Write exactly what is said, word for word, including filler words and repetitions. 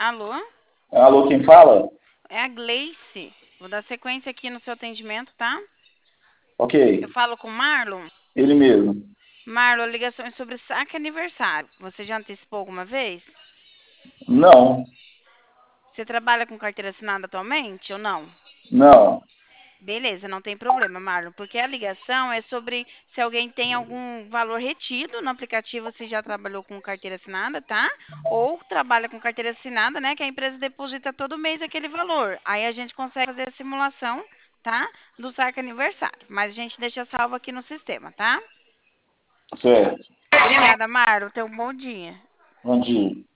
Alô? Alô, quem fala? É a Gleice. Vou dar sequência aqui no seu atendimento, tá? Ok, Eu falo com o Marlon. ele mesmo. Marlon, a ligação é sobre saque aniversário. Você já antecipou alguma vez? Não, Você trabalha com carteira assinada atualmente ou não? não. Beleza, não tem problema, Marlon, porque a ligação é sobre se alguém tem algum valor retido no aplicativo, se já trabalhou com carteira assinada, tá? Ou trabalha com carteira assinada, né? Que a empresa deposita todo mês aquele valor. Aí a gente consegue fazer a simulação, tá? Do saque aniversário. Mas a gente deixa salvo aqui no sistema, tá? Certo. Obrigada, Marlon. Tenha um bom dia. Bom dia.